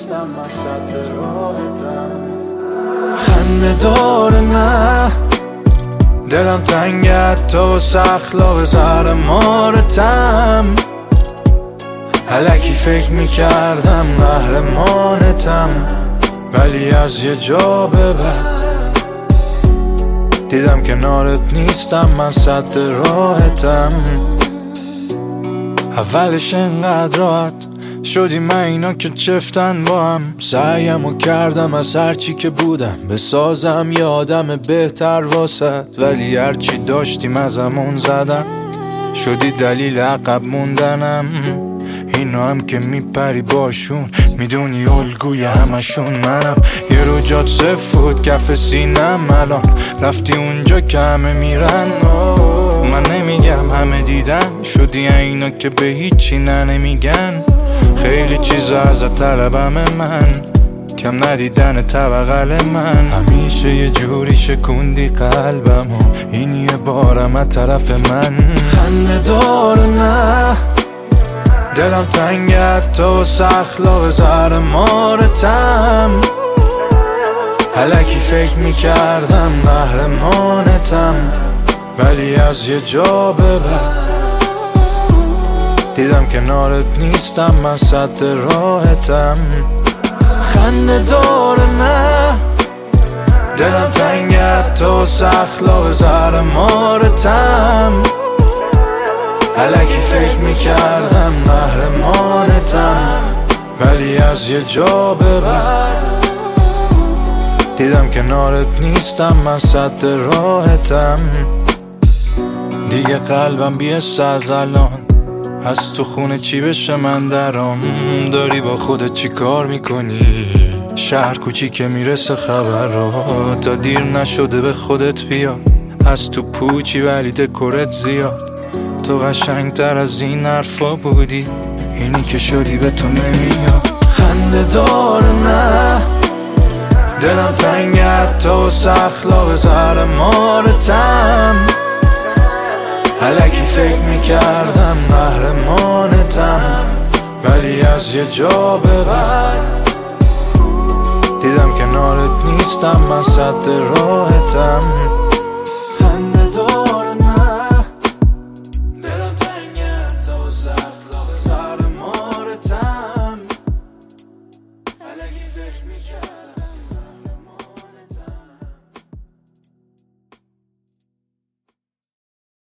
نیستم من صد راحتم. خنده داره نه دلم تنگت تو سخلا زهر مارتم. الکی فکر میکردم قهرمانتم، ولی از یه جا به بعد دیدم کنارت نیستم من صد راحتم. اولش انقدر راحت شدی من اینا که چفتن با هم. سعیمو کردم از هرچی که بودم بسازم یه آدم بهتر واسد، ولی هرچی داشتیم ازمون زدم شدی دلیل عقب موندنم. اینا هم که میپری باشون میدونی الگوی همشون منم. یه رو جات سفود کف سینم الان رفتی اونجا که همه میرن. من نمیگم همه دیدن شدی اینا که به هیچی نمیگن. خیلی چیزا ازت طلبم من کم ندیدن بغل من. همیشه یه جوری شکوندی قلبم و این یه بارم از طرف من. خنده داره نه دلم تنگت تو سخلا زهر مارتم. الکی فکر میکردم قهرمانتم، ولی از یه جا به بعد دیدم کنارت نیستم من صد راحتم. خنده داره نه دلم تنگت تو سخلا زهر مارتم. الکی فکر میکردم قهرمانتم، ولی از یه جا به بعد دیدم کنارت نیستم من صد راحتم. دیگه قلبم بیست از الان از تو خونه چی بشه من درام. داری با خودت چی کار میکنی؟ شهر کوچیکه میرسه خبرات تا دیر نشده به خودت بیا. از تو پوچی ولی دکورت زیاد، تو قشنگتر از این حرفا بودی، اینی که شدی به تو نمیاد. خنده داره نه دلم تنگت تو سخلا زهر مارتم. الکی فکر میکردم قهرمانتم، ولی از یه جا به بعد دیدم کنارت نیستم من صد راحتم.